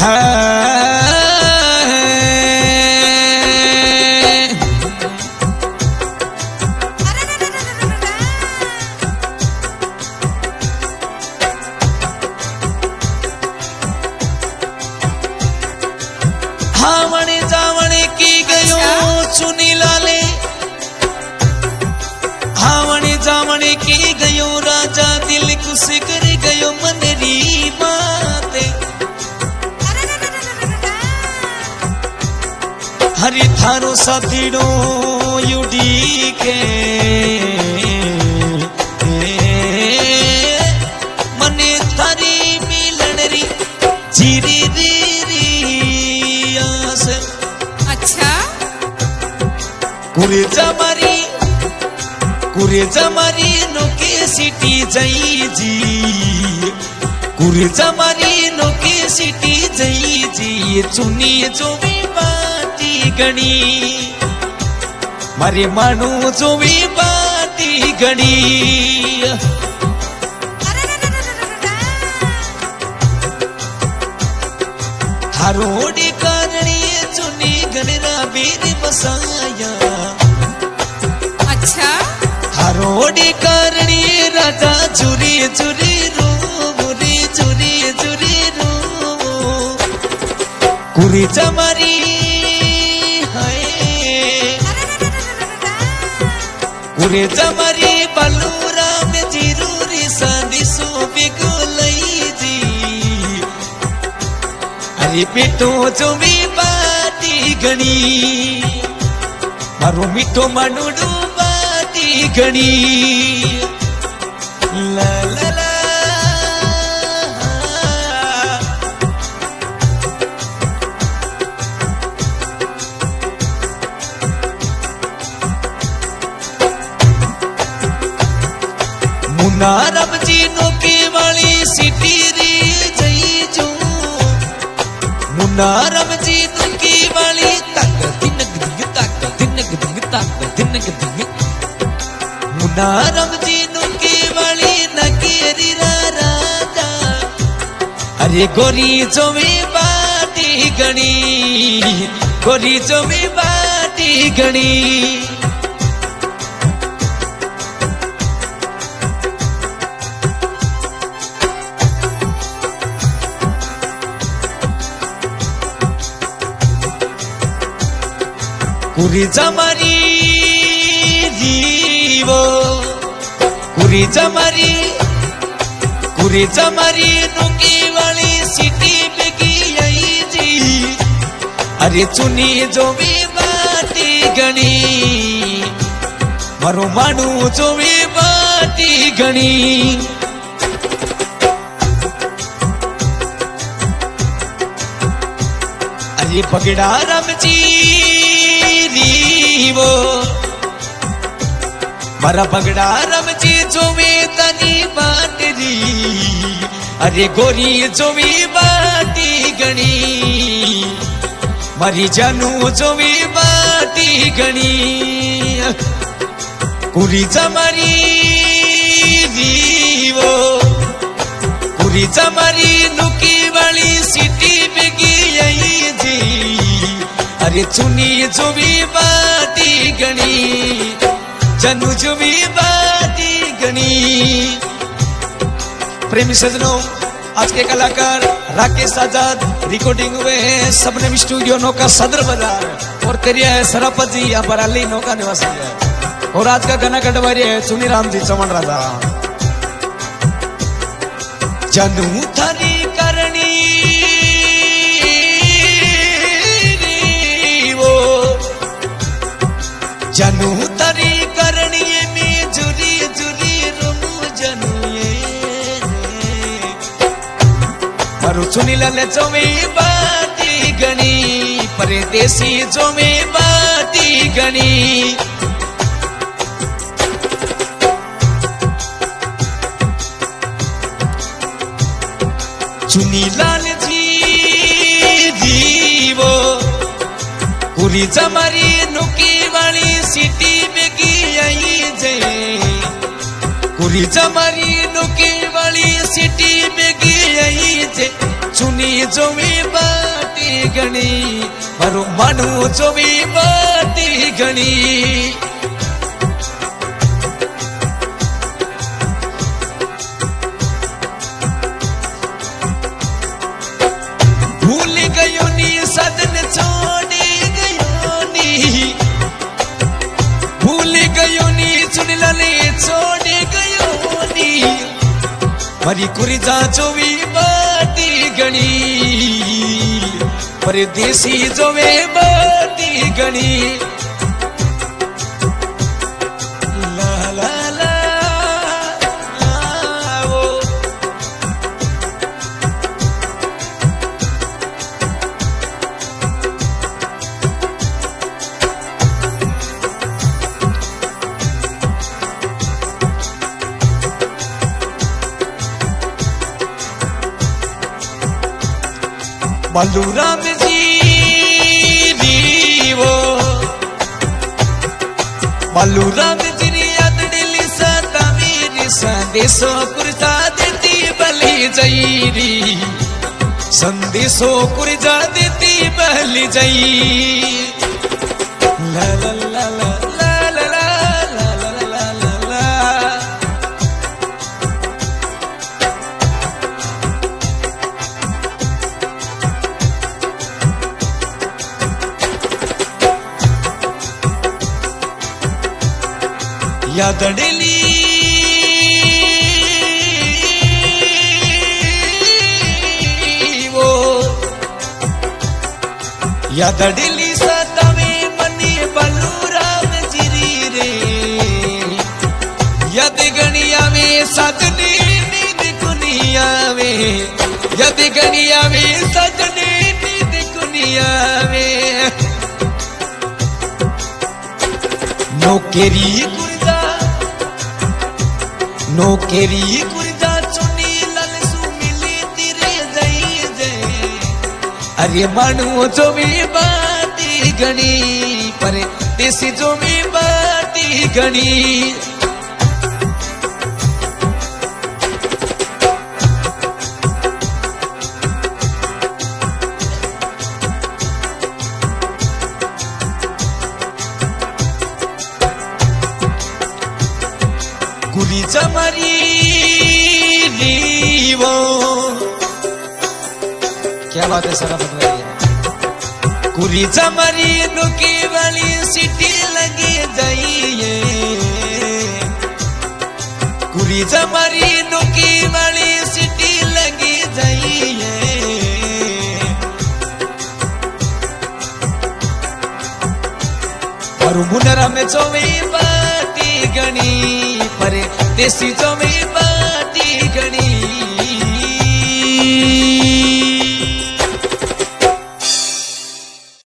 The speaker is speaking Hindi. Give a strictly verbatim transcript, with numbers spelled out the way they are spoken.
हावण जावण की गयो चुनी लाले, हावण जावण की गयो राजा दिल खुश कर गयो मनरी बाते। हरि थारो साथीड़ो युडी के मने थारी मिलन री जीरी री अच्छा कुरे जमारी कुरे जमारी नोके सिटी जई जी, कुरे जमारी नोके सिटी जई जी चुनी जो भी बाती गणी मारे मानू जो भी बाती गणी थारोड़ी करणी चुनी गणरा वीर बसाया। अच्छा थारोड़ी करणी राजा चुरी चुरी रो मुरी चुरी चुरी रो कुरी जमारी हाय कुरी जमारी बलूरा में जीरूरी सांदी सो बिगुलई जी। अरे पेटो जो मी बाती गणी मारो मीठो मानुडू बाती गणी ला ला ला मुन्ना रब जी नोके वाली सिटी री जई जो मुन्ना रब जी नोके वाली तक दिनक दिग तक दिनक दिग तक दिनक दिग मुन्ना रब जी नोके वाली नकेरी राजा। अरे गोरी जो में बाती गणी गोरी जो में बाती गणी कुरी जमारी जीवो कुरी जमारी कुरी जमारी नुकी वाली सिटी बेगी आई जी। अरे चुनी जो भी बाती गणी मारो मानू जो भी बाती गणी अरे पगड़ा राम जी वो मारा पगड़ा रम जी जो में तनी बाटरी। अरे गोरी जो भी बाटी गणी मारी जानू जो भी बाटी गणी कुरी जमारी वो कुरी जमारी नुकी वाली सिटी बेगी आई जी। अरे चुनी जो भी बाती गणी जानू जो भी बाती गणी। प्रेमी सजनों आज के कलाकार राकेश आजाद रिकॉर्डिंग हुए हैं सबने स्टूडियो नौका सदर बाजार और करिया है सरापत जी यहाँ पर अली नौका निवासी है और आज का गाना कटवारी है चुनी राम जी चमन राजा। जानू थारी करणी जानू तारी करणी में जुरी जुरी रोमू जानू ये मारो चुनी लाले जो में बाती गणी परदेसी जो में बाती गणी चुनी लाल जी जीवो कुरी जमारी नुकी वाली सिटी बेगी आई जे कुरी जमारी नोके वाली सिटी में गई जे चुनी जो भी बाटी गणी मारो मानू जो भी बाटी गणी भूल गयो नी सदन छोड़ गयो नी भूल गयो नी चुन लले छोड़ गयो नी मरी कुरी जा जो भी बाटी गणी परदेसी जो वे बाटी गणी ला ला ला ओ बलूराम जी वो बलूराम जी याद दिली सता मेरी संदेशो कुर्जा देती बली जईरी संदेशो कुर्जा देती बली जई ला ला ला ला याद डली वो याद डली सतावे मनी बलूराम जिरी रे याद गणिया में सजनी नींद कुनिया में याद गणिया में सजनी नींद कुनिया में नौकरी नौकरी कुर्जा चुनी ललसु मिली तिरे जई जे अरे मानू जो भी बाटी गणी पर देसी जो भी बाटी गणी कुरी जमारी वो क्या बात है सारा बदल गया कुरी जमारी नोके वाली सिटी लगे जाइए कुरी जमारी नोके वाली सिटी लगे जाइए और मुनरा में जो भी बाटी गणी पर देसी जो भी